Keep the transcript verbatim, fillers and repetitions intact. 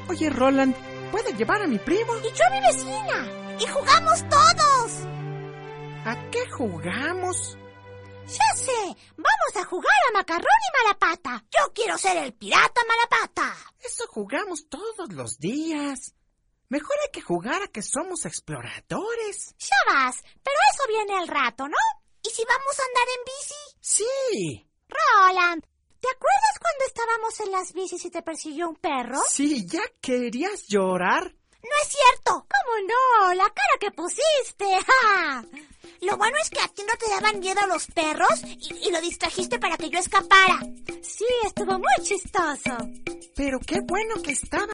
Oye, Roland, ¿puedo llevar a mi primo? Y yo a mi vecina. Y jugamos todos. ¿A qué jugamos? Ya sé, vamos a jugar a Macarrón y Malapata. Yo quiero ser el pirata Malapata. Eso jugamos todos los días. Mejor hay que jugar a que somos exploradores. Ya vas, pero eso viene al rato, ¿no? ¿Y si vamos a andar en bici? Sí. Roland, ¿te acuerdas cuando estábamos en las bicis y te persiguió un perro? Sí, ¿ya querías llorar? No es cierto. ¿Cómo no? La cara que pusiste. ¡Ja! Lo bueno es que a ti no te daban miedo los perros y, y lo distrajiste para que yo escapara. Sí, estuvo muy chistoso. Pero qué bueno que estaba